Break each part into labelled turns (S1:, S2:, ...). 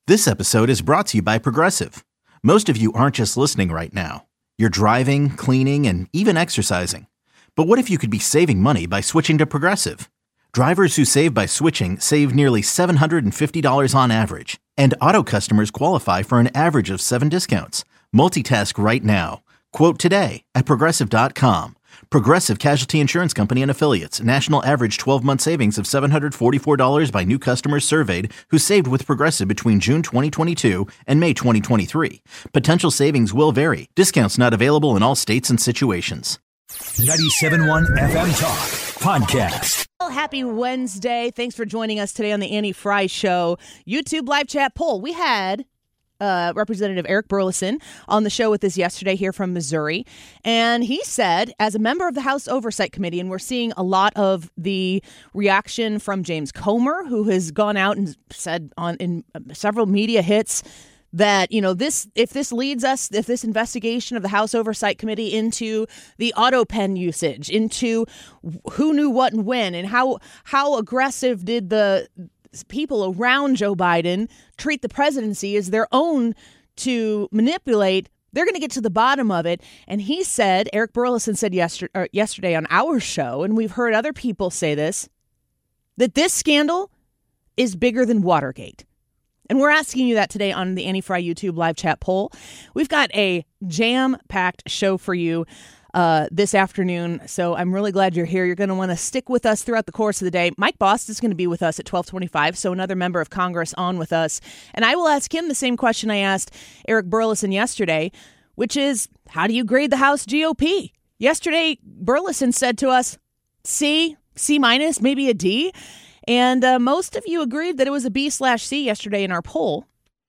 S1: This episode is brought to you by Progressive. Most of you aren't just listening right now. You're driving, cleaning, and even exercising. But what if you could be saving money by switching to Progressive? Drivers who save by switching save nearly $750 on average. And auto customers qualify for an average of 7 discounts. Multitask right now. Quote today at Progressive.com. Progressive Casualty Insurance Company and Affiliates. National average 12-month savings of $744 by new customers surveyed who saved with Progressive between June 2022 and May 2023. Potential savings will vary. Discounts not available in all states and situations.
S2: 97.1 FM Talk Podcast.
S3: Well, happy Wednesday. Thanks for joining us today on the Annie Frey Show YouTube live chat poll. We had Representative Eric Burlison on the show with us yesterday here from Missouri. And he said, as a member of the House Oversight Committee, and we're seeing a lot of the reaction from James Comer, who has gone out and said in several media hits that, you know, if this investigation of the House Oversight Committee into the auto pen usage, into who knew what and when, and how aggressive did the people around Joe Biden treat the presidency as their own to manipulate, they're going to get to the bottom of it. And he said, Eric Burlison said yesterday on our show, and we've heard other people say this, that this scandal is bigger than Watergate. And we're asking you that today on the Annie Frey YouTube live chat poll. We've got a jam-packed show for you this afternoon, so I'm really glad you're here. You're going to want to stick with us throughout the course of the day. Mike Bost is going to be with us at 12:25, so another member of Congress on with us. And I will ask him the same question I asked Eric Burlison yesterday, which is, how do you grade the House GOP? Yesterday, Burlison said to us, C, C-, maybe a D. And most of you agreed that it was a B/C yesterday in our poll.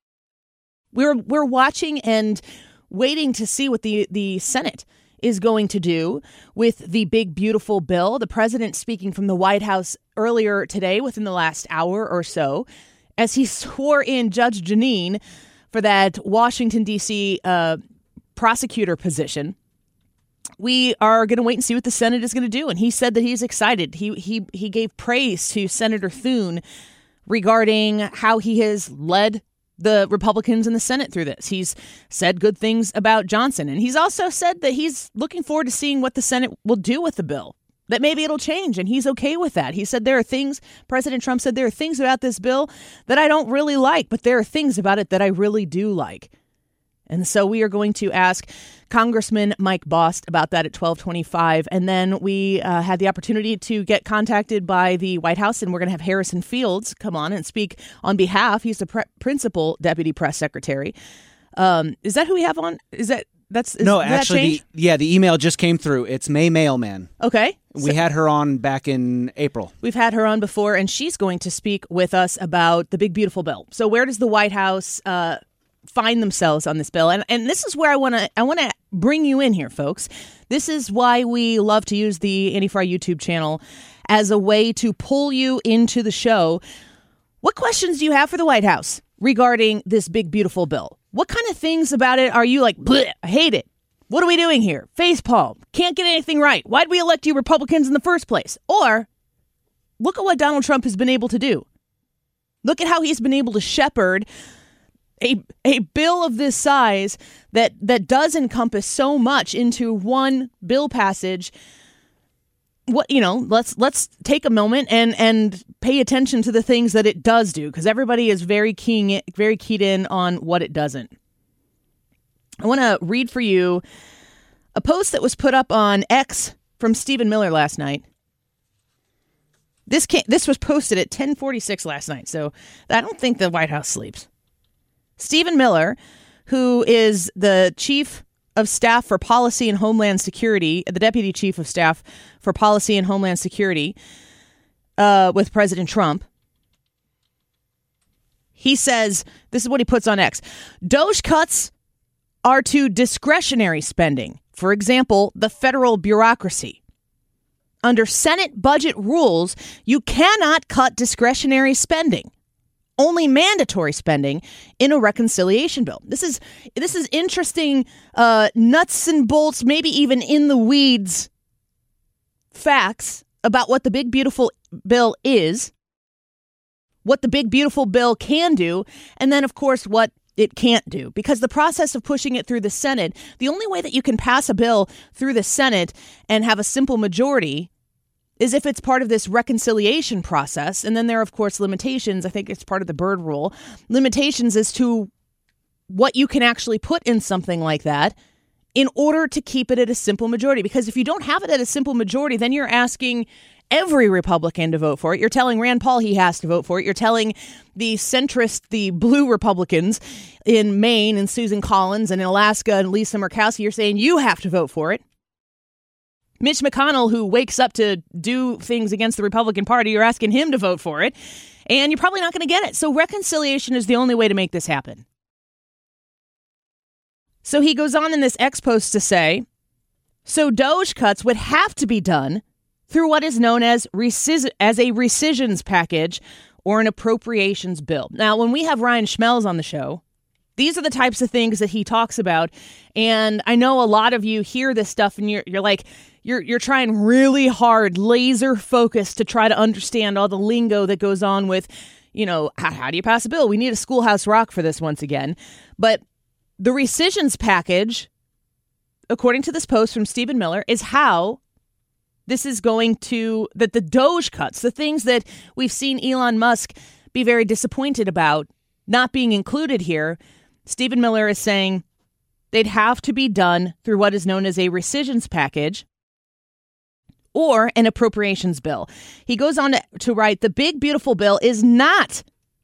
S3: We're watching and waiting to see what the Senate is going to do with the big, beautiful bill. The president speaking from the White House earlier today, within the last hour or so, as he swore in Judge Jeanine for that Washington, D.C. Prosecutor position. We are going to wait and see what the Senate is going to do. And he said that he's excited. He gave praise to Senator Thune regarding how he has led the Republicans in the Senate through this. He's said good things about Johnson. And he's also said that he's looking forward to seeing what the Senate will do with the bill, that maybe it'll change. And he's okay with that. He said President Trump said there are things about this bill that I don't really like, but there are things about it that I really do like. And so we are going to ask Congressman Mike Bost about that at 12:25. And then we had the opportunity to get contacted by the White House, and we're going to have Harrison Fields come on and speak on behalf. He's the principal deputy press secretary. Is that who we have on? No,
S4: actually, the email just came through. It's May Mailman.
S3: Okay.
S4: We had her on back in April.
S3: We've had her on before, and she's going to speak with us about the big, beautiful bill. So where does the White House find themselves on this bill? And this is where I want to bring you in here, folks. This is why we love to use the Annie Frey YouTube channel as a way to pull you into the show. What questions do you have for the White House regarding this big, beautiful bill? What kind of things about it are you like, bleh, I hate it? What are we doing here? Facepalm. Can't get anything right. Why'd we elect you Republicans in the first place? Or look at what Donald Trump has been able to do. Look at how he's been able to shepherd a bill of this size that does encompass so much into one bill passage. Let's take a moment and pay attention to the things that it does do, because everybody is very keyed in on what it doesn't. I want to read for you a post that was put up on X from Stephen Miller last night. This was posted at 10:46 last night, so I don't think the White House sleeps. Stephen Miller, who is the chief of staff for policy and Homeland Security, the deputy chief of staff for policy and Homeland Security with President Trump, he says, this is what he puts on X, DOGE cuts are to discretionary spending. For example, the federal bureaucracy. Under Senate budget rules, you cannot cut discretionary spending. Only mandatory spending in a reconciliation bill. This is interesting, nuts and bolts, maybe even in the weeds facts about what the big, beautiful bill is. what the big, beautiful bill can do, and then, of course, what it can't do. Because the process of pushing it through the Senate, the only way that you can pass a bill through the Senate and have a simple majority is if it's part of this reconciliation process. And then there are, of course, limitations. I think it's part of the Byrd rule. Limitations as to what you can actually put in something like that in order to keep it at a simple majority. Because if you don't have it at a simple majority, then you're asking every Republican to vote for it. You're telling Rand Paul he has to vote for it. You're telling the centrist, the blue Republicans in Maine and Susan Collins, and in Alaska and Lisa Murkowski, you're saying you have to vote for it. Mitch McConnell, who wakes up to do things against the Republican Party, you're asking him to vote for it, and you're probably not going to get it. So reconciliation is the only way to make this happen. So he goes on in this X post to say, so DOJ cuts would have to be done through what is known as a rescissions package or an appropriations bill. Now, when we have Ryan Schmelz on the show, these are the types of things that he talks about. And I know a lot of you hear this stuff and you're like, you're trying really hard, laser focused to try to understand all the lingo that goes on with, how do you pass a bill? We need a Schoolhouse Rock for this once again. But the rescissions package, according to this post from Stephen Miller, is how this is going to, that the DOJ cuts, the things that we've seen Elon Musk be very disappointed about not being included here, Stephen Miller is saying they'd have to be done through what is known as a rescissions package or an appropriations bill. He goes on to write, the big, beautiful bill is not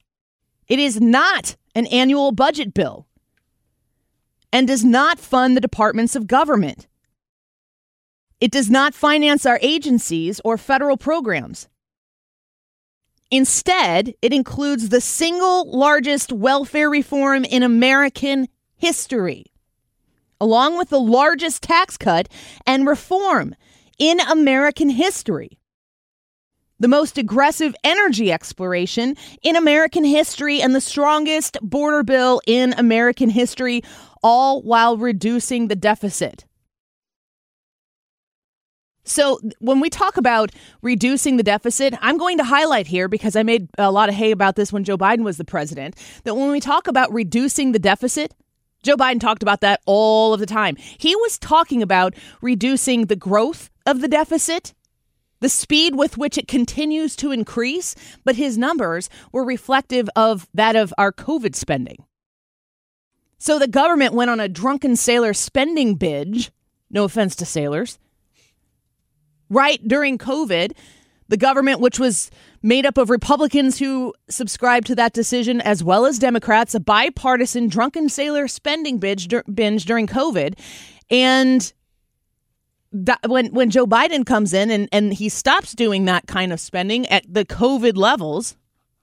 S3: an annual budget bill and does not fund the departments of government. It does not finance our agencies or federal programs. Instead, it includes the single largest welfare reform in American history, along with the largest tax cut and reform in American history, the most aggressive energy exploration in American history, and the strongest border bill in American history, all while reducing the deficit. So when we talk about reducing the deficit, I'm going to highlight here, because I made a lot of hay about this when Joe Biden was the president, that when we talk about reducing the deficit, Joe Biden talked about that all of the time. He was talking about reducing the growth of the deficit, the speed with which it continues to increase, but his numbers were reflective of that of our COVID spending. So the government went on a drunken sailor spending binge, no offense to sailors, right during COVID. The government, which was made up of Republicans who subscribed to that decision, as well as Democrats, a bipartisan drunken sailor spending binge during COVID. And when Joe Biden comes in and he stops doing that kind of spending at the COVID levels,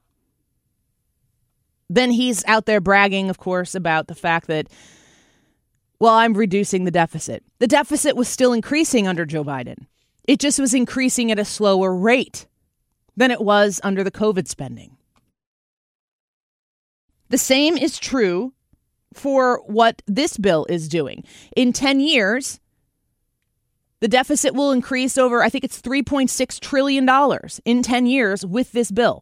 S3: then he's out there bragging, of course, about the fact that, well, I'm reducing the deficit. The deficit was still increasing under Joe Biden. It just was increasing at a slower rate than it was under the COVID spending. The same is true for what this bill is doing. In 10 years, the deficit will increase over, I think it's $3.6 trillion in 10 years with this bill.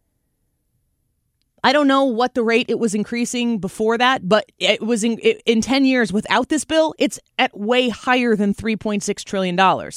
S3: I don't know what the rate it was increasing before that, but it was in 10 years without this bill, it's at way higher than $3.6 trillion.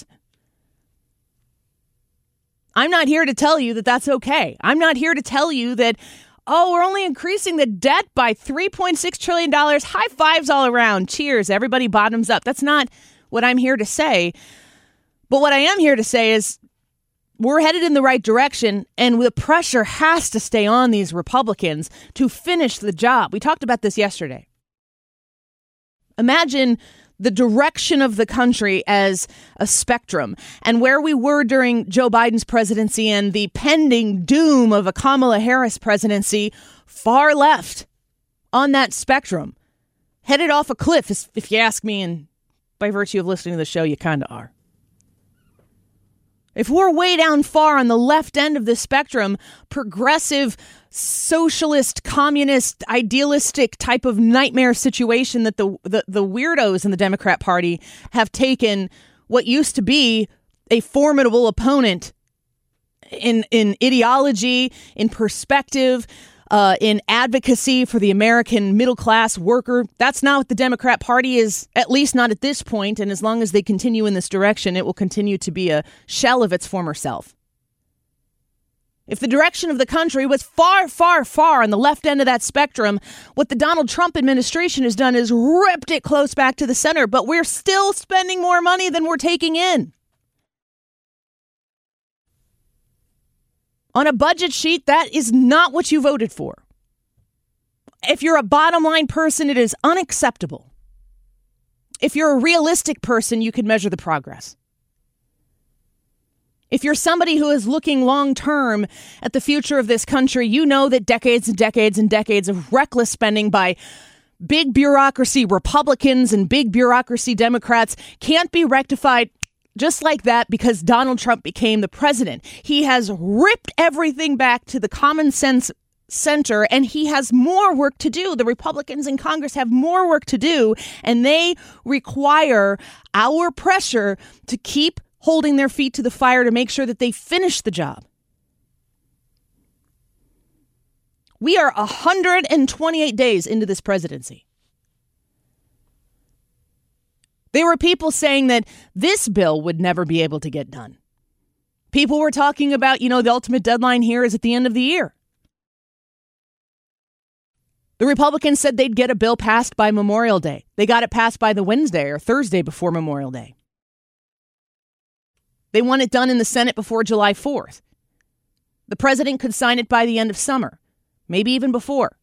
S3: I'm not here to tell you that that's okay. I'm not here to tell you that, oh, we're only increasing the debt by $3.6 trillion. High fives all around. Cheers. Everybody bottoms up. That's not what I'm here to say. But what I am here to say is we're headed in the right direction, and the pressure has to stay on these Republicans to finish the job. We talked about this yesterday. Imagine the direction of the country as a spectrum, and where we were during Joe Biden's presidency and the pending doom of a Kamala Harris presidency, far left on that spectrum, headed off a cliff, if you ask me, and by virtue of listening to the show, you kind of are. If we're way down far on the left end of the spectrum, progressive, socialist, communist, idealistic type of nightmare situation that the weirdos in the Democrat Party have taken what used to be a formidable opponent in ideology, in perspective, in advocacy for the American middle class worker. That's not what the Democrat Party is, at least not at this point. And as long as they continue in this direction, it will continue to be a shell of its former self. If the direction of the country was far, far, far on the left end of that spectrum, what the Donald Trump administration has done is ripped it close back to the center, but we're still spending more money than we're taking in. On a budget sheet, that is not what you voted for. If you're a bottom line person, it is unacceptable. If you're a realistic person, you can measure the progress. If you're somebody who is looking long term at the future of this country, you know that decades and decades and decades of reckless spending by big bureaucracy Republicans and big bureaucracy Democrats can't be rectified just like that because Donald Trump became the president. He has ripped everything back to the common sense center, and he has more work to do. The Republicans in Congress have more work to do, and they require our pressure to keep holding their feet to the fire to make sure that they finish the job. We are 128 days into this presidency. There were people saying that this bill would never be able to get done. People were talking about, the ultimate deadline here is at the end of the year. The Republicans said they'd get a bill passed by Memorial Day. They got it passed by the Wednesday or Thursday before Memorial Day. They want it done in the Senate before July 4th. The president could sign it by the end of summer, maybe even before.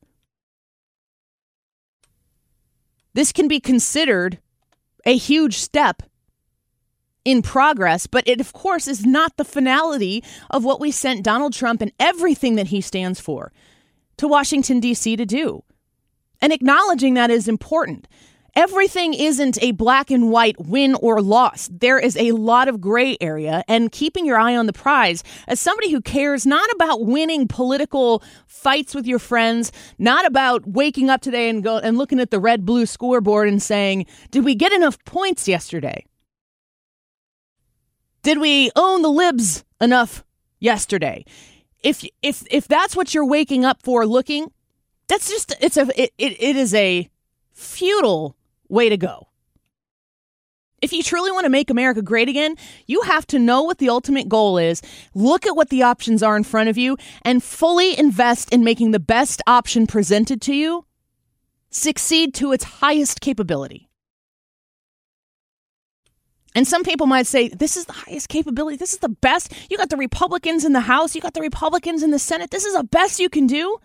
S3: This can be considered a huge step in progress, but it, of course, is not the finality of what we sent Donald Trump and everything that he stands for to Washington, D.C. to do. And acknowledging that is important. Everything isn't a black and white win or loss. There is a lot of gray area, and keeping your eye on the prize as somebody who cares not about winning political fights with your friends, not about waking up today and looking at the red-blue scoreboard and saying, did we get enough points yesterday? Did we own the libs enough yesterday? If that's what you're waking up for looking, that's just, it is a futile way to go. If you truly want to make America great again, you have to know what the ultimate goal is, look at what the options are in front of you, and fully invest in making the best option presented to you succeed to its highest capability. And some people might say, this is the highest capability. This is the best. You got the Republicans in the House. You got the Republicans in the Senate. This is the best you can do.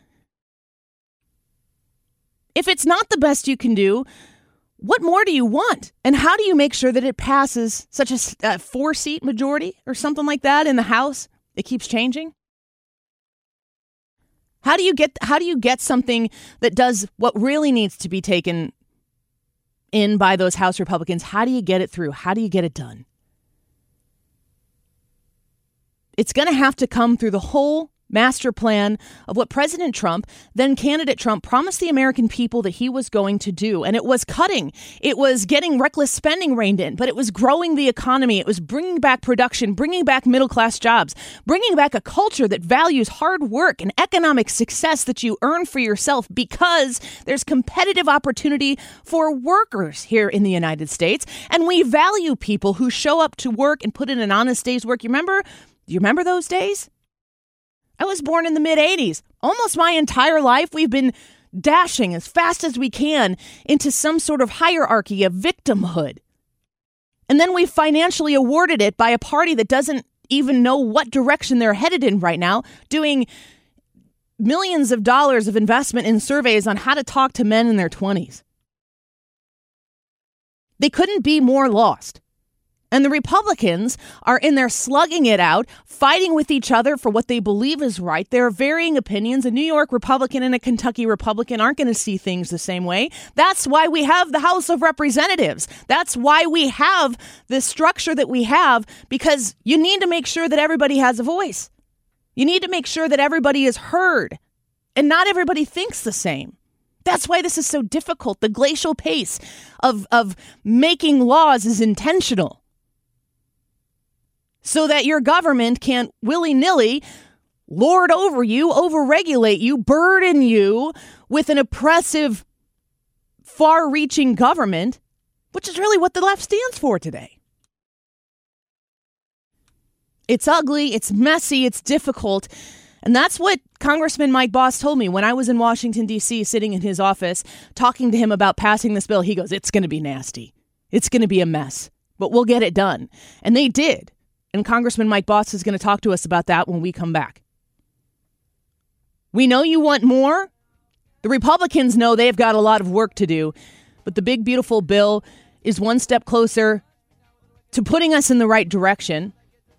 S3: If it's not the best you can do, what more do you want? And how do you make sure that it passes such a 4-seat majority or something like that in the House? It keeps changing. How do you get something that does what really needs to be taken in by those House Republicans? How do you get it through? How do you get it done? It's going to have to come through the whole master plan of what President Trump, then candidate Trump, promised the American people that he was going to do. And it was cutting. It was getting reckless spending reined in, but it was growing the economy. It was bringing back production, bringing back middle-class jobs, bringing back a culture that values hard work and economic success that you earn for yourself because there's competitive opportunity for workers here in the United States. And we value people who show up to work and put in an honest day's work. You remember those days? I was born in the mid-'80s. Almost my entire life, we've been dashing as fast as we can into some sort of hierarchy of victimhood. And then we financially awarded it by a party that doesn't even know what direction they're headed in right now, doing millions of dollars of investment in surveys on how to talk to men in their 20s. They couldn't be more lost. And the Republicans are in there slugging it out, fighting with each other for what they believe is right. There are varying opinions. A New York Republican and a Kentucky Republican aren't going to see things the same way. That's why we have the House of Representatives. That's why we have the structure that we have, because you need to make sure that everybody has a voice. You need to make sure that everybody is heard. And not everybody thinks the same. That's why this is so difficult. The glacial pace of making laws is intentional. so that your government can't willy-nilly lord over you, overregulate you, burden you with an oppressive, far-reaching government, which is really what the left stands for today. It's ugly, it's messy, it's difficult. And that's what Congressman Mike Bost told me when I was in Washington, D.C., sitting in his office, talking to him about passing this bill. He goes, it's going to be nasty. It's going to be a mess, but we'll get it done. And they did. And Congressman Mike Bost is going to talk to us about that when we come back. We know you want more. The Republicans know they've got a lot of work to do, but the big, beautiful bill is one step closer to putting us in the right direction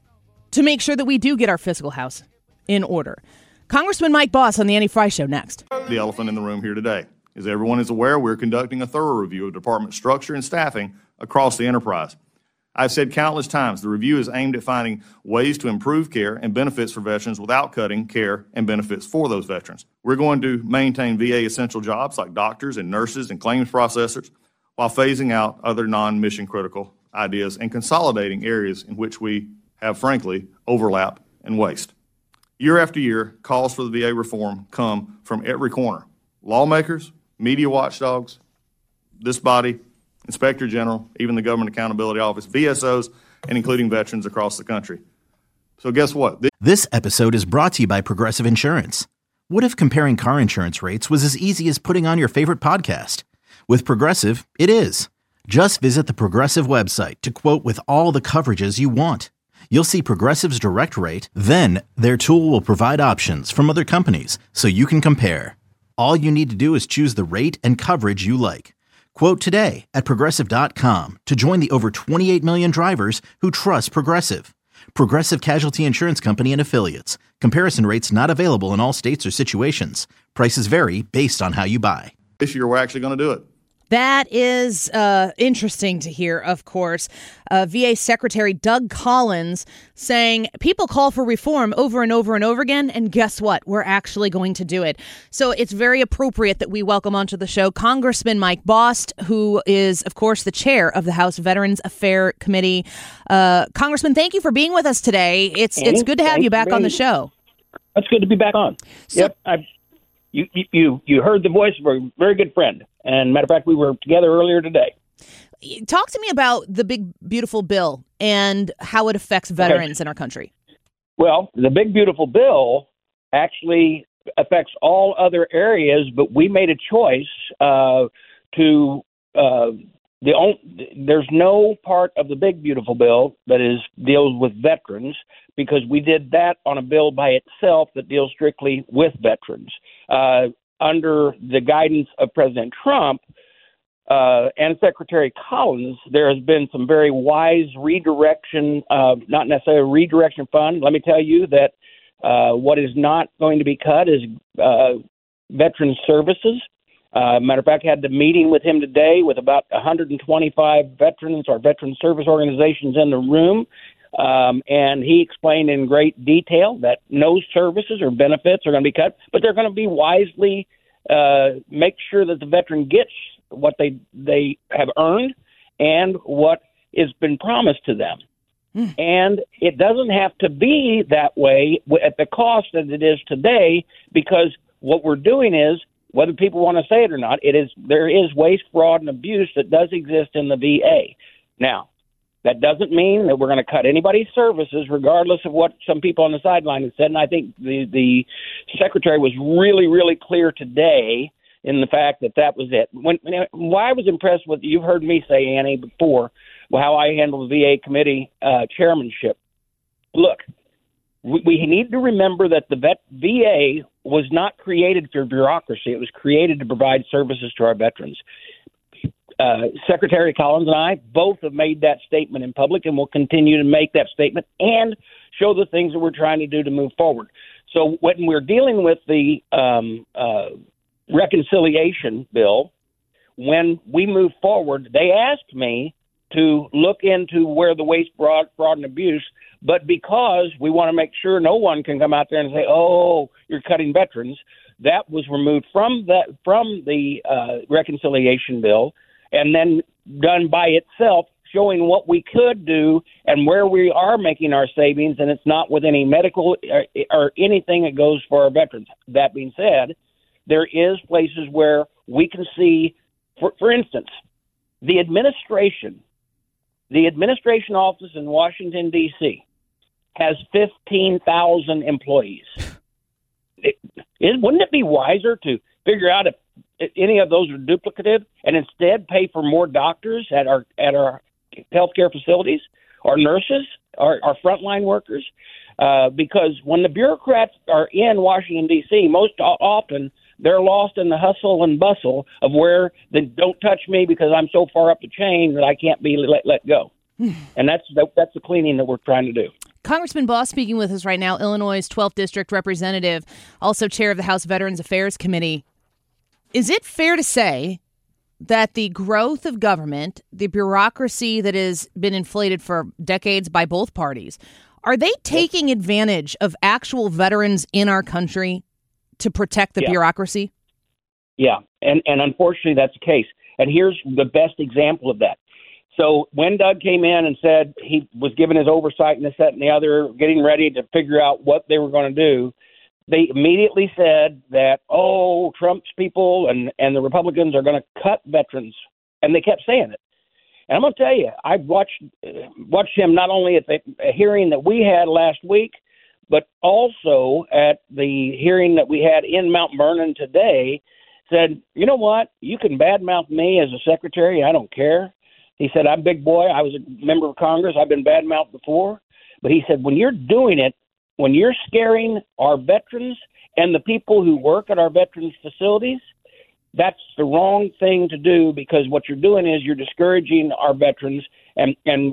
S3: to make sure that we do get our fiscal house in order. Congressman Mike Bost on the Annie Frey Show next.
S5: The elephant in the room here today. As everyone is aware, we're conducting a thorough review of department structure and staffing across the enterprise. I've said countless times the review is aimed at finding ways to improve care and benefits for veterans without cutting care and benefits for those veterans. We're going to maintain VA essential jobs like doctors and nurses and claims processors while phasing out other non-mission critical ideas and consolidating areas in which we have, frankly, overlap and waste. Year after year, calls for the VA reform come from every corner. Lawmakers, media watchdogs, this body, Inspector General, even the Government Accountability Office, VSOs, and including veterans across the country. So guess what?
S1: This episode is brought to you by Progressive Insurance. What if comparing car insurance rates was as easy as putting on your favorite podcast? With Progressive, it is. Just visit the Progressive website to quote with all the coverages you want. You'll see Progressive's direct rate, then their tool will provide options from other companies so you can compare. All you need to do is choose the rate and coverage you like. Quote today at Progressive.com to join the over 28 million drivers who trust Progressive. Progressive Casualty Insurance Company and Affiliates. Comparison rates not available in all states or situations. Prices vary based on how you buy.
S5: This year, we're actually going to do it.
S3: That is interesting to hear, of course. VA Secretary Doug Collins saying people call for reform over and over and over again, and guess what? We're actually going to do it. So it's very appropriate that we welcome onto the show Congressman Mike Bost, who is, of course, the chair of the House Veterans Affairs Committee. Congressman, thank you for being with us today. It's good to have you back on the show.
S6: That's good to be back on.
S3: So,
S6: yep, You heard the voice of a very good friend. And matter of fact, we were together earlier today.
S3: Talk to me about the big, beautiful bill and how it affects veterans in our country.
S6: Well, the big, beautiful bill actually affects all other areas, but we made a choice there's no part of the big, beautiful bill that deals with veterans, because we did that on a bill by itself that deals strictly with veterans. Under the guidance of President Trump and Secretary Collins, there has been some very wise redirection, not necessarily a redirection fund. Let me tell you that what is not going to be cut is veteran services. Matter of fact, I had the meeting with him today with about 125 veterans or veteran service organizations in the room. And he explained in great detail that no services or benefits are going to be cut, but they're going to be wisely make sure that the veteran gets what they have earned and what has been promised to them. And it doesn't have to be that way at the cost that it is today, because what we're doing is, whether people want to say it or not, there is waste, fraud, and abuse that does exist in the VA. Now, that doesn't mean that we're going to cut anybody's services, regardless of what some people on the sideline have said. And I think the secretary was really, really clear today in the fact that was it. Why I was impressed with, you've heard me say, Annie, before, how I handle the VA committee chairmanship. Look, we need to remember that the VA was not created for bureaucracy. It was created to provide services to our veterans. Secretary Collins and I both have made that statement in public, and will continue to make that statement and show the things that we're trying to do to move forward. So when we're dealing with the reconciliation bill, when we move forward, they asked me to look into where the waste, fraud, and abuse, but because we want to make sure no one can come out there and say, oh, you're cutting veterans, that was removed from the reconciliation bill and then done by itself showing what we could do and where we are making our savings, and it's not with any medical or anything that goes for our veterans. That being said, there is places where we can see, for instance, the administration office in Washington, D.C. has 15,000 employees. Wouldn't it be wiser to figure out if any of those are duplicative and instead pay for more doctors at our healthcare facilities, or nurses, or our frontline workers? Because when the bureaucrats are in Washington, D.C., most often they're lost in the hustle and bustle of where they don't touch me because I'm so far up the chain that I can't be let go. And that's the cleaning that we're trying to do.
S3: Congressman Boss speaking with us right now, Illinois' 12th District Representative, also chair of the House Veterans Affairs Committee. Is it fair to say that the growth of government, the bureaucracy that has been inflated for decades by both parties, are they taking advantage of actual veterans in our country to protect the bureaucracy?
S6: Yeah, and unfortunately that's the case. And here's the best example of that. So when Doug came in and said he was given his oversight and this, that, and the other, getting ready to figure out what they were going to do, they immediately said that, Trump's people and the Republicans are going to cut veterans. And they kept saying it. And I'm going to tell you, I watched him not only at the hearing that we had last week, but also at the hearing that we had in Mount Vernon today, said, you know what, you can badmouth me as a secretary, I don't care. He said, I'm big boy, I was a member of Congress, I've been badmouthed before. But he said, when you're doing it, when you're scaring our veterans and the people who work at our veterans facilities, that's the wrong thing to do, because what you're doing is you're discouraging our veterans, and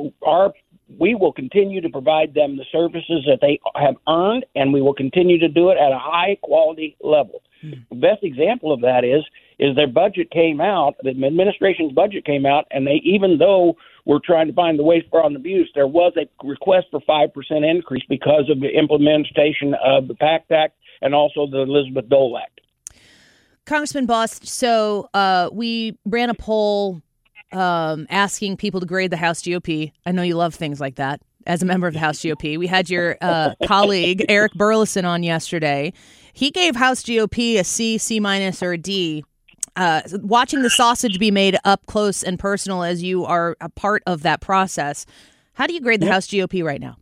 S6: we will continue to provide them the services that they have earned, and we will continue to do it at a high quality level. The best example of that is their budget came out, the administration's budget came out, and they, even though we're trying to find the ways for on abuse, there was a request for 5% increase because of the implementation of the PACT Act and also the Elizabeth Dole Act.
S3: Congressman Boss, so we ran a poll asking people to grade the House GOP. I know you love things like that. As a member of the House GOP, we had your colleague Eric Burleson on yesterday. He gave House GOP a C, C-, or a D. Watching the sausage be made up close and personal as you are a part of that process, how do you grade the House GOP right now?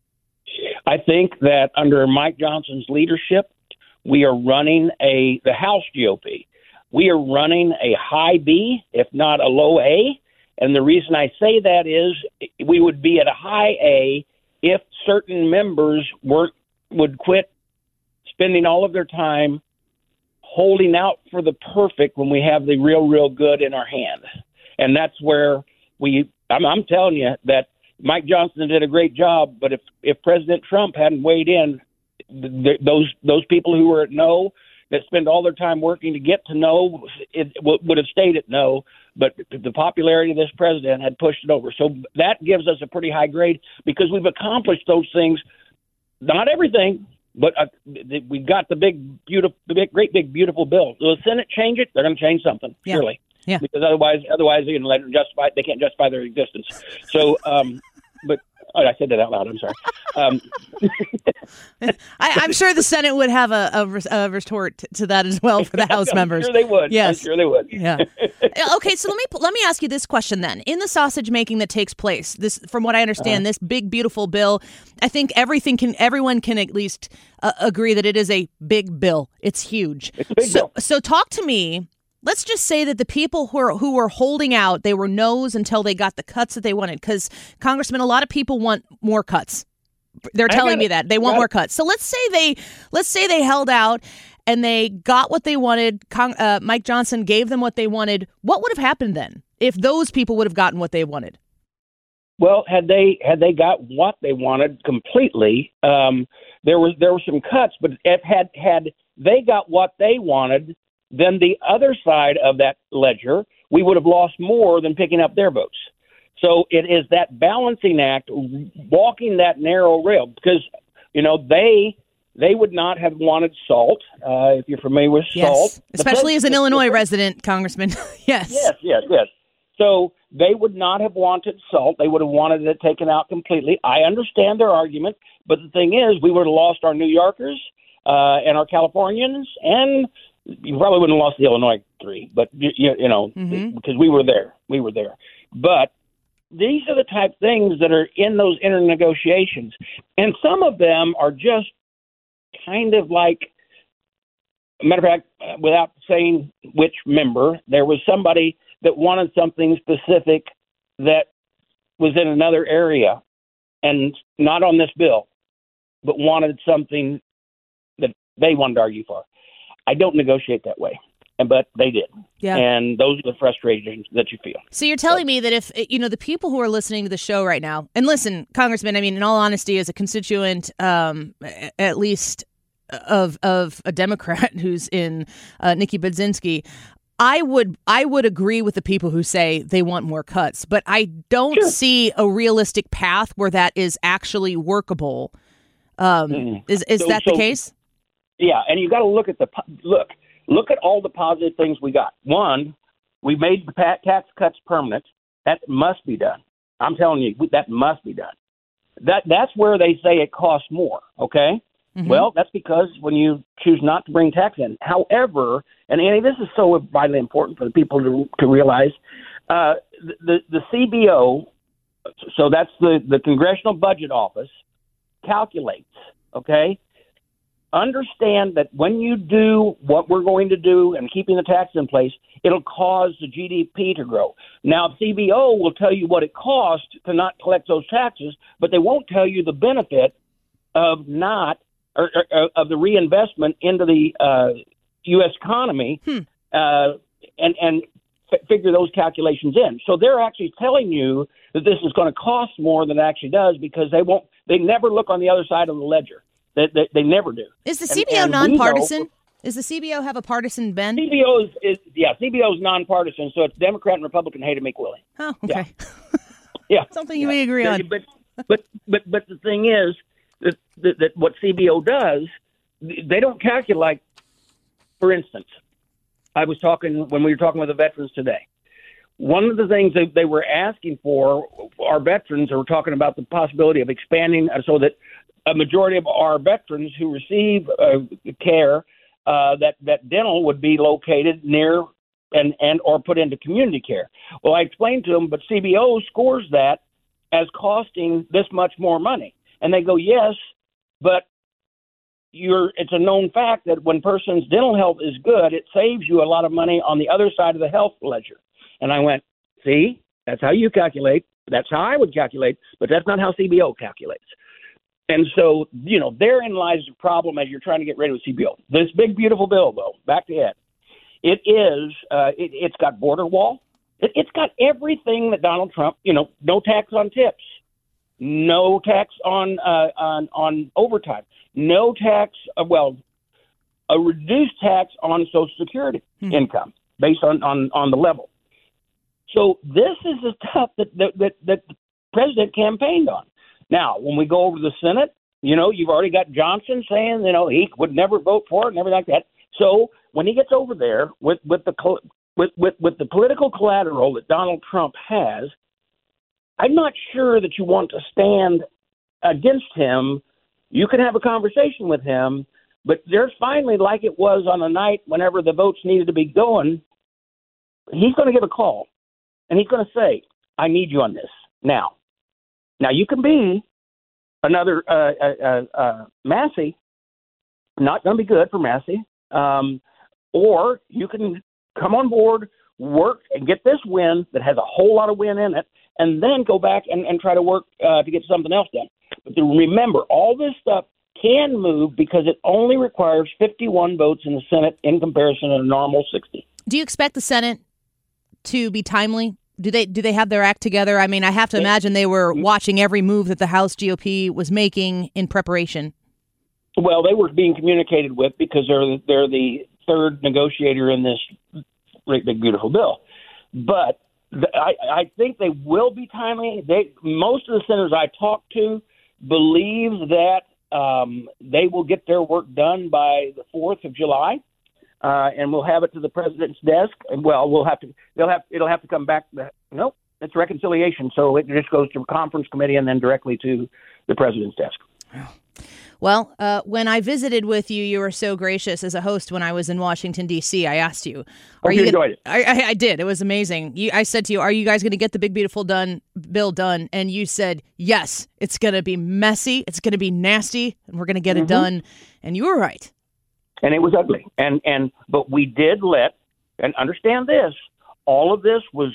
S6: I think that under Mike Johnson's leadership, we are running the House GOP. We are running a high B, if not a low A. And the reason I say that is we would be at a high A if certain members would quit spending all of their time holding out for the perfect when we have the real good in our hand. And that's where I'm telling you that Mike Johnson did a great job, but if President Trump hadn't weighed in, those people who were at no, that spend all their time working to get to no, it would have stayed at no, but the popularity of this president had pushed it over. So that gives us a pretty high grade because we've accomplished those things. Not everything, but we've got the great big beautiful bill. Will the Senate change it? They're going to change something, surely. Yeah. Because otherwise they're going to let them justify. They can't justify their existence. So, but. Oh, I said that out loud. I'm sorry.
S3: I'm sure the Senate would have a retort to that as well for the House members.
S6: I'm sure they would.
S3: Yes.
S6: I'm sure they would.
S3: Yeah. Okay, so let me ask you this question then. In the sausage making that takes place, this, from what I understand, this big beautiful bill, I think everyone can at least agree that it is a big bill. It's huge.
S6: It's a big bill.
S3: So talk to me. Let's just say that the people who were holding out, they were no's until they got the cuts that they wanted. Because, Congressman, a lot of people want more cuts. They're telling me that they want more cuts. So let's say they held out and they got what they wanted. Mike Johnson gave them what they wanted. What would have happened then if those people would have gotten what they wanted?
S6: Well, had they got what they wanted completely, there were some cuts. But had they got what they wanted, then the other side of that ledger, we would have lost more than picking up their votes. So it is that balancing act, walking that narrow rail, because, they would not have wanted SALT, if you're familiar with SALT.
S3: Especially as an Illinois resident, Congressman. Yes.
S6: Yes. So they would not have wanted SALT. They would have wanted it taken out completely. I understand their argument, but the thing is, we would have lost our New Yorkers and our Californians, and you probably wouldn't have lost the Illinois 3, but because we were there. But these are the type of things that are in those inner negotiations, and some of them are just kind of like. Matter of fact, without saying which member, there was somebody that wanted something specific that was in another area and not on this bill, but wanted something that they wanted to argue for. I don't negotiate that way, but they did.
S3: Yeah.
S6: And those are the frustrations that you feel.
S3: So you're telling me that if, the people who are listening to the show right now, and listen, Congressman, I mean, in all honesty, as a constituent, at least of a Democrat who's in Nikki Budzinski, I would agree with the people who say they want more cuts, but I don't see a realistic path where that is actually workable. Is that the case?
S6: Yeah, and you got to look at look at all the positive things we got. One, we made the tax cuts permanent. That must be done. I'm telling you, that must be done. That's where they say it costs more. Okay. Mm-hmm. Well, that's because when you choose not to bring tax in. However, and Annie, this is so vitally important for the people to realize, the CBO, so that's the Congressional Budget Office, calculates, okay? Understand that when you do what we're going to do and keeping the tax in place, it'll cause the GDP to grow. Now, CBO will tell you what it costs to not collect those taxes, but they won't tell you the benefit of not or of the reinvestment into the U.S. economy and figure those calculations in. So they're actually telling you that this is going to cost more than it actually does because they never look on the other side of the ledger. They never do.
S3: Is the CBO nonpartisan? Does the CBO have a partisan bend?
S6: CBO is nonpartisan, so it's Democrat and Republican hate him equally.
S3: Oh, okay.
S6: Yeah.
S3: Something we agree on.
S6: But the thing is, that what CBO does, they don't calculate. For instance, when we were talking with the veterans today, one of the things they were asking for our veterans, or were talking about the possibility of expanding so that a majority of our veterans who receive care, that dental would be located near and or put into community care. Well, I explained to them, but CBO scores that as costing this much more money. And they go, yes, but it's a known fact that when person's dental health is good, it saves you a lot of money on the other side of the health ledger. And I went, see, that's how you calculate. That's how I would calculate, but that's not how CBO calculates. And so, therein lies the problem as you're trying to get rid of CBO. This big, beautiful bill, though, back to Ed, it's got border wall. It's got everything that Donald Trump, no tax on tips. No tax on overtime. No tax. A reduced tax on Social Security income based on the level. So this is the stuff that the president campaigned on. Now, when we go over to the Senate, you've already got Johnson saying he would never vote for it and everything like that. So when he gets over there with the political collateral that Donald Trump has, I'm not sure that you want to stand against him. You can have a conversation with him, but there's finally, like it was on the night whenever the votes needed to be going, he's going to give a call, and he's going to say, I need you on this now. Now, you can be another Massey, not going to be good for Massey, or you can come on board, work, and get this win that has a whole lot of win in it, and then go back and try to work to get something else done. But remember, all this stuff can move because it only requires 51 votes in the Senate in comparison to a normal 60.
S3: Do you expect the Senate to be timely? Do they have their act together? I mean, I have to imagine they were watching every move that the House GOP was making in preparation.
S6: Well, they were being communicated with because they're the third negotiator in this great big beautiful bill. But I think they will be timely. Most of the senators I talked to believe that they will get their work done by the 4th of July, and we'll have it to the president's desk. And it'll have to come back. Nope, It's reconciliation. So it just goes to conference committee and then directly to the president's desk.
S3: Well, when I visited with you, you were so gracious as a host when I was in Washington, D.C. I asked you.
S6: You enjoyed it.
S3: I did. It was amazing. I said to you, are you guys going to get the big, beautiful bill done? And you said, yes, it's going to be messy. It's going to be nasty. And we're going to get it done. And you were right.
S6: And it was ugly. But we did and understand this, all of this was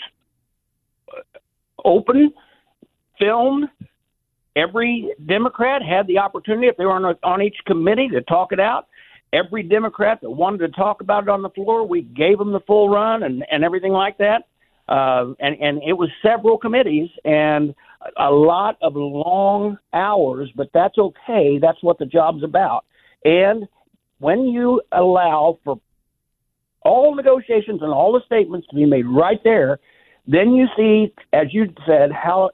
S6: open, filmed. Every Democrat had the opportunity, if they were on each committee, to talk it out. Every Democrat that wanted to talk about it on the floor, we gave them the full run and everything like that. And it was several committees and a lot of long hours, but that's okay. That's what the job's about. And when you allow for all negotiations and all the statements to be made right there, then you see, as you said, how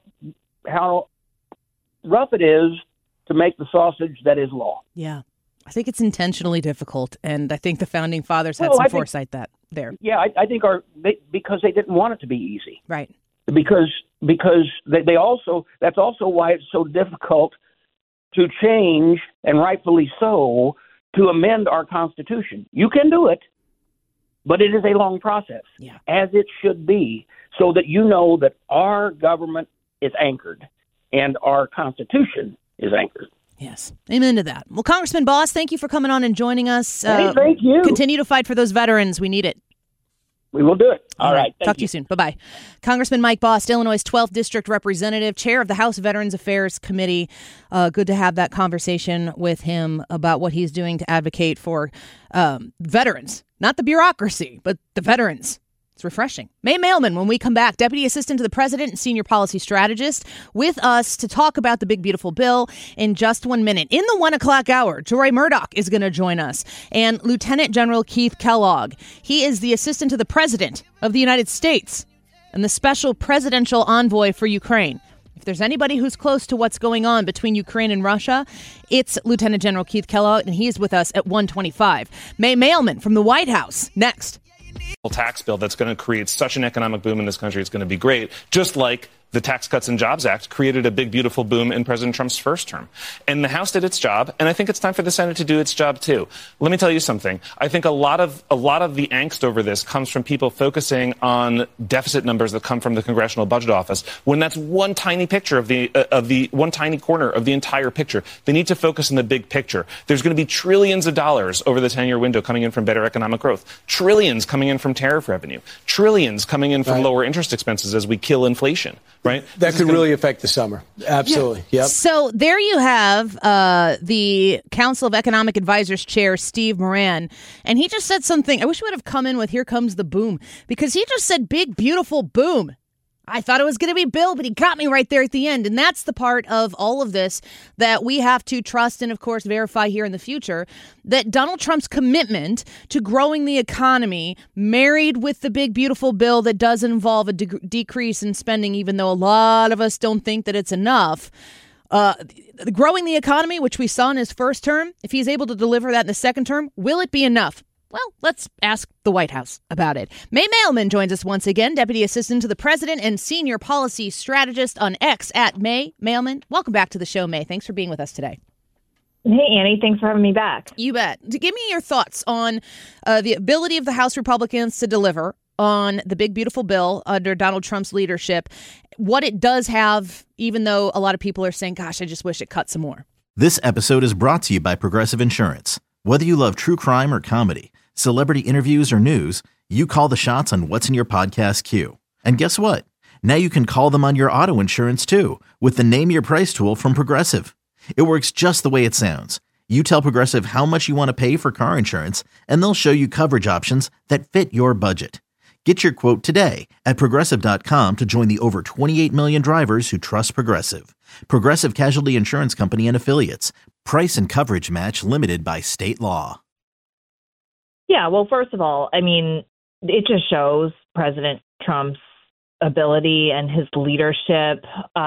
S6: rough it is to make the sausage that is law.
S3: Yeah. I think it's intentionally difficult, and I think the founding fathers had some foresight there.
S6: Yeah, I think because they didn't want it to be easy.
S3: Right.
S6: Because they also, that's also why it's so difficult to change, and rightfully so, to amend our Constitution. You can do it, but it is a long process, as it should be, so that you know that our government is anchored and our Constitution is anchored.
S3: Yes. Amen to that. Well, Congressman Boss, thank you for coming on and joining us.
S6: Hey, thank you.
S3: Continue to fight for those veterans. We need it.
S6: We will do it. All right.
S3: Talk to you soon. Bye-bye. Congressman Mike Bost, Illinois' 12th District Representative, Chair of the House Veterans Affairs Committee. Good to have that conversation with him about what he's doing to advocate for veterans. Not the bureaucracy, but the veterans. It's refreshing. May Mailman, when we come back, Deputy Assistant to the President and Senior Policy Strategist, with us to talk about the big, beautiful bill in just 1 minute. In the 1 o'clock hour, Joy Murdoch is going to join us, and Lieutenant General Keith Kellogg. He is the Assistant to the President of the United States and the Special Presidential Envoy for Ukraine. If there's anybody who's close to what's going on between Ukraine and Russia, it's Lieutenant General Keith Kellogg, and he is with us at 1:25. May Mailman from the White House, next.
S7: Tax bill that's going to create such an economic boom in this country. It's going to be great, just like the Tax Cuts and Jobs Act created a big, beautiful boom in President Trump's first term. And the House did its job, and I think it's time for the Senate to do its job, too. Let me tell you something. I think a lot of the angst over this comes from people focusing on deficit numbers that come from the Congressional Budget Office, when that's one tiny picture of the one tiny corner of the entire picture. They need to focus on the big picture. There's going to be trillions of dollars over the 10-year window coming in from better economic growth, trillions coming in from tariff revenue, trillions coming in from lower interest expenses as we kill inflation. Right?
S8: That could really affect the summer. Absolutely.
S3: Yeah.
S8: Yep.
S3: So there you have the Council of Economic Advisors Chair, Steve Moran. And he just said something. I wish he would have come in with "Here comes the boom," because he just said big, beautiful boom. I thought it was going to be Bill, but he got me right there at the end. And that's the part of all of this that we have to trust and, of course, verify here in the future, that Donald Trump's commitment to growing the economy, married with the big, beautiful bill that does involve a decrease in spending, even though a lot of us don't think that it's enough. Growing the economy, which we saw in his first term, if he's able to deliver that in the second term, will it be enough? Well, let's ask the White House about it. May Mailman joins us once again, Deputy Assistant to the President and Senior Policy Strategist on X at May Mailman. Welcome back to the show, May. Thanks for being with us today.
S9: Hey, Annie. Thanks for having me back.
S3: You bet. Give me your thoughts on the ability of the House Republicans to deliver on the big, beautiful bill under Donald Trump's leadership, what it does have, even though a lot of people are saying, gosh, I just wish it cut some more.
S1: This episode is brought to you by Progressive Insurance. Whether you love true crime or comedy, celebrity interviews or news, you call the shots on what's in your podcast queue. And guess what? Now you can call them on your auto insurance too with the Name Your Price tool from Progressive. It works just the way it sounds. You tell Progressive how much you want to pay for car insurance, and they'll show you coverage options that fit your budget. Get your quote today at Progressive.com to join the over 28 million drivers who trust Progressive. Progressive Casualty Insurance Company and Affiliates. Price and coverage match limited by state law.
S9: Yeah, well, first of all, I mean, it just shows President Trump's ability and his leadership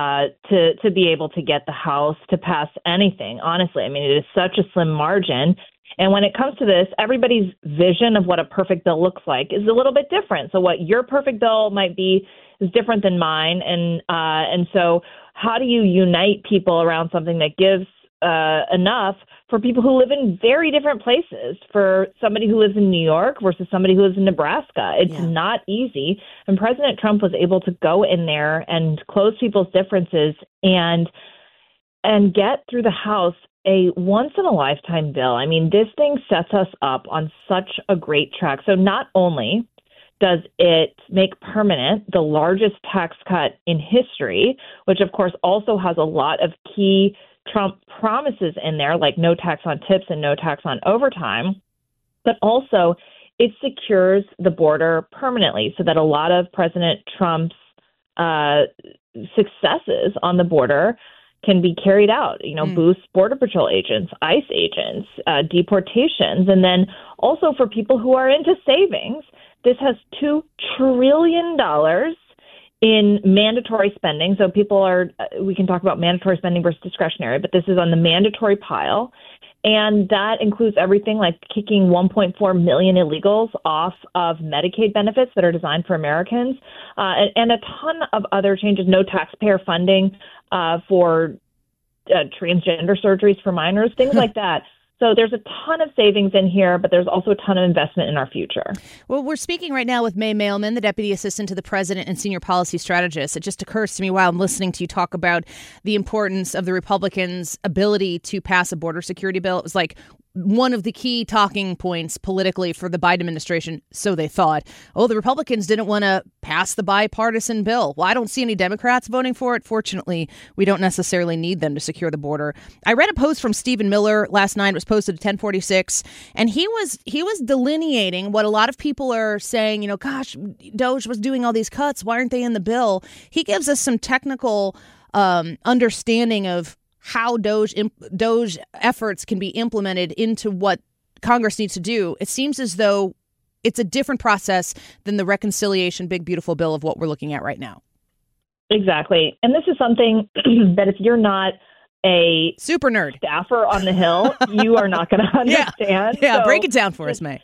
S9: to be able to get the House to pass anything. Honestly, I mean, it is such a slim margin. And when it comes to this, everybody's vision of what a perfect bill looks like is a little bit different. So what your perfect bill might be is different than mine, and so how do you unite people around something that gives enough for people who live in very different places? For somebody who lives in New York versus somebody who lives in Nebraska, it's not easy. And President Trump was able to go in there and close people's differences and get through the House a once-in-a-lifetime bill. I mean, this thing sets us up on such a great track. So not only does it make permanent the largest tax cut in history, which of course also has a lot of key Trump promises in there, like no tax on tips and no tax on overtime, but also it secures the border permanently so that a lot of President Trump's successes on the border can be carried out, boost Border Patrol agents, ICE agents, deportations. And then also for people who are into savings, this has $2 trillion in mandatory spending. So we can talk about mandatory spending versus discretionary, but this is on the mandatory pile. And that includes everything like kicking 1.4 million illegals off of Medicaid benefits that are designed for Americans, and a ton of other changes, no taxpayer funding for transgender surgeries for minors, things like that. So there's a ton of savings in here, but there's also a ton of investment in our future.
S3: Well, we're speaking right now with May Mailman, the Deputy Assistant to the President and Senior Policy Strategist. It just occurs to me while I'm listening to you talk about the importance of the Republicans' ability to pass a border security bill. It was like one of the key talking points politically for the Biden administration, so they thought. Oh, the Republicans didn't want to pass the bipartisan bill. Well, I don't see any Democrats voting for it. Fortunately, we don't necessarily need them to secure the border. I read a post from Stephen Miller last night. It was posted at 10:46, and he was delineating what a lot of people are saying, gosh, DOJ was doing all these cuts. Why aren't they in the bill? He gives us some technical understanding of how DOJ efforts can be implemented into what Congress needs to do. It seems as though it's a different process than the reconciliation big, beautiful bill of what we're looking at right now.
S9: Exactly. And this is something that if you're not a
S3: super nerd
S9: staffer on the Hill, you are not going to understand.
S3: Yeah, so, break it down for us, May.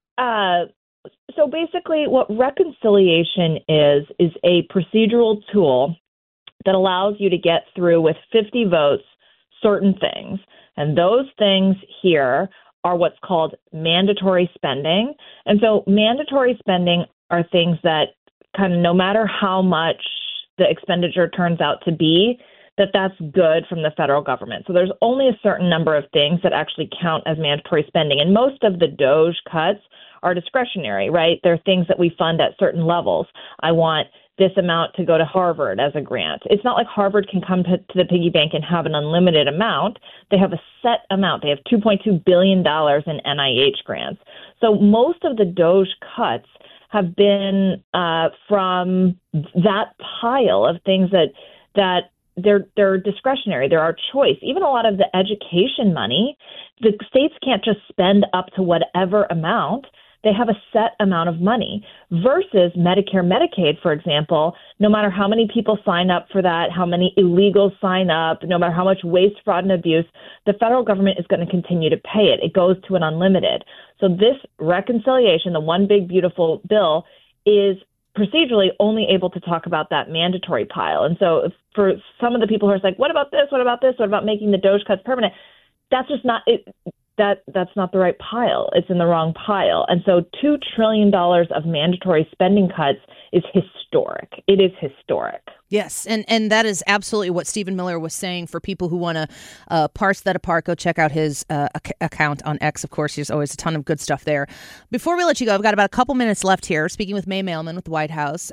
S9: So basically what reconciliation is a procedural tool that allows you to get through with 50 votes certain things. And those things here are what's called mandatory spending. And so mandatory spending are things that kind of no matter how much the expenditure turns out to be, that's good from the federal government. So there's only a certain number of things that actually count as mandatory spending. And most of the DOJ cuts are discretionary, right? They're things that we fund at certain levels. I want this amount to go to Harvard as a grant. It's not like Harvard can come to the piggy bank and have an unlimited amount. They have a set amount. They have $2.2 billion in NIH grants. So most of the DOJ cuts have been from that pile of things that they're discretionary. They're our choice. Even a lot of the education money, the states can't just spend up to whatever amount. They have a set amount of money versus Medicare, Medicaid, for example. No matter how many people sign up for that, how many illegals sign up, no matter how much waste, fraud, and abuse, the federal government is going to continue to pay it. It goes to an unlimited. So this reconciliation, the one big beautiful bill, is procedurally only able to talk about that mandatory pile. And so for some of the people who are like, what about this? What about this? What about making the DOJ cuts permanent? That's just not it. That's not the right pile. It's in the wrong pile. And so $2 trillion of mandatory spending cuts is historic. It is historic.
S3: Yes, and that is absolutely what Stephen Miller was saying. For people who want to parse that apart, go check out his account on X. Of course, there's always a ton of good stuff there. Before we let you go, I've got about a couple minutes left here, speaking with May Mailman with the White House.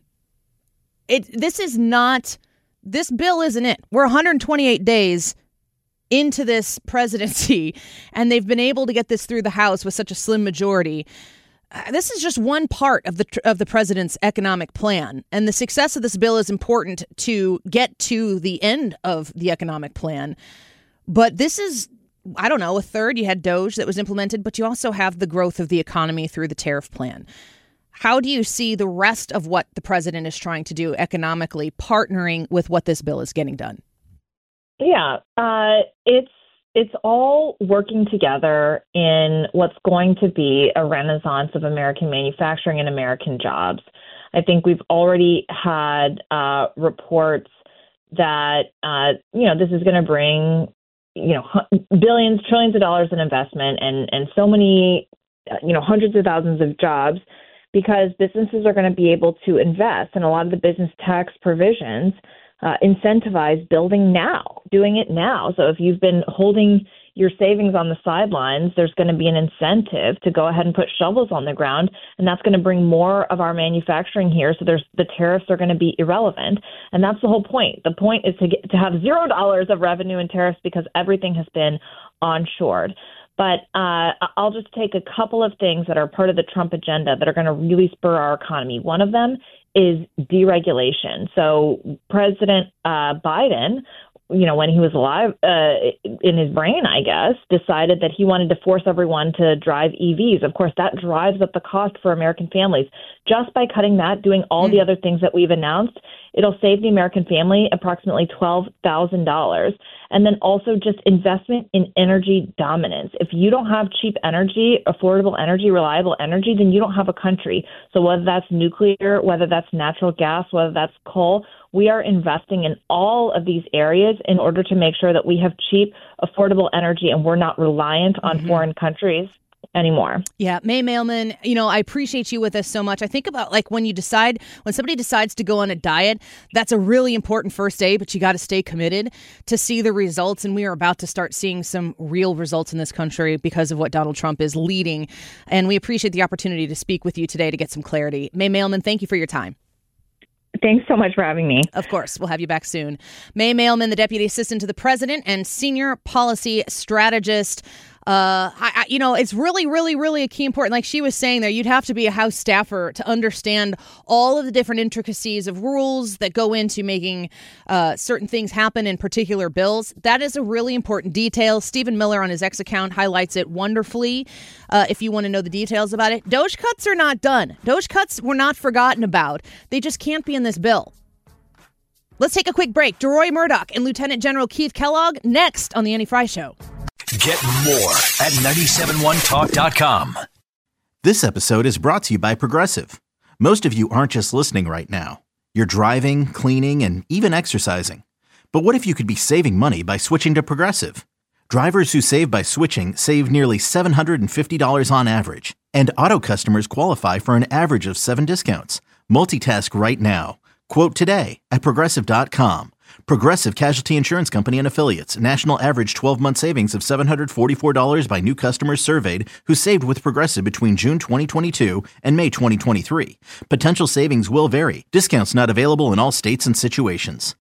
S3: This bill isn't it. We're 128 days into this presidency, and they've been able to get this through the House with such a slim majority. This is just one part of the president's economic plan, and the success of this bill is important to get to the end of the economic plan. But this is, I don't know, a third. You had DOJ that was implemented, but you also have the growth of the economy through the tariff plan. How do you see the rest of what the president is trying to do economically partnering with what this bill is getting done?
S9: Yeah, it's all working together in what's going to be a renaissance of American manufacturing and American jobs. I think we've already had reports that, this is going to bring, billions, trillions of dollars in investment and so many, hundreds of thousands of jobs, because businesses are going to be able to invest. And a lot of the business tax provisions incentivize building now, doing it now. So if you've been holding your savings on the sidelines, there's going to be an incentive to go ahead and put shovels on the ground, and that's going to bring more of our manufacturing here. So the tariffs are going to be irrelevant, and that's the whole point. The point is to have $0 of revenue in tariffs because everything has been onshored. But I'll just take a couple of things that are part of the Trump agenda that are going to really spur our economy. One of them is deregulation. So President Biden, when he was alive, in his brain, I guess, decided that he wanted to force everyone to drive EVs. Of course, that drives up the cost for American families. Just by cutting that, doing all the other things that we've announced, it'll save the American family approximately $12,000. And then also just investment in energy dominance. If you don't have cheap energy, affordable energy, reliable energy, then you don't have a country. So whether that's nuclear, whether that's natural gas, whether that's coal, we are investing in all of these areas in order to make sure that we have cheap, affordable energy and we're not reliant on foreign countries anymore.
S3: Yeah. May Mailman, I appreciate you with us so much. I think about when somebody decides to go on a diet, that's a really important first day, but you got to stay committed to see the results. And we are about to start seeing some real results in this country because of what Donald Trump is leading. And we appreciate the opportunity to speak with you today to get some clarity. May Mailman, thank you for your time.
S9: Thanks so much for having me.
S3: Of course. We'll have you back soon. May Mailman, the Deputy Assistant to the President and Senior Policy Strategist. It's really, really, really a key important. Like she was saying there, you'd have to be a House staffer to understand all of the different intricacies of rules that go into making certain things happen in particular bills. That is a really important detail. Stephen Miller on his X account highlights it wonderfully. If you want to know the details about it, Doge cuts are not done. Doge cuts were not forgotten about. They just can't be in this bill. Let's take a quick break. DeRoy Murdoch and Lieutenant General Keith Kellogg next on The Annie Frey Show.
S2: Get more at 971talk.com.
S1: This episode is brought to you by Progressive. Most of you aren't just listening right now. You're driving, cleaning, and even exercising. But what if you could be saving money by switching to Progressive? Drivers who save by switching save nearly $750 on average. And auto customers qualify for an average of 7 discounts. Multitask right now. Quote today at Progressive.com. Progressive Casualty Insurance Company and Affiliates. National average 12-month savings of $744 by new customers surveyed who saved with Progressive between June 2022 and May 2023. Potential savings will vary. Discounts not available in all states and situations.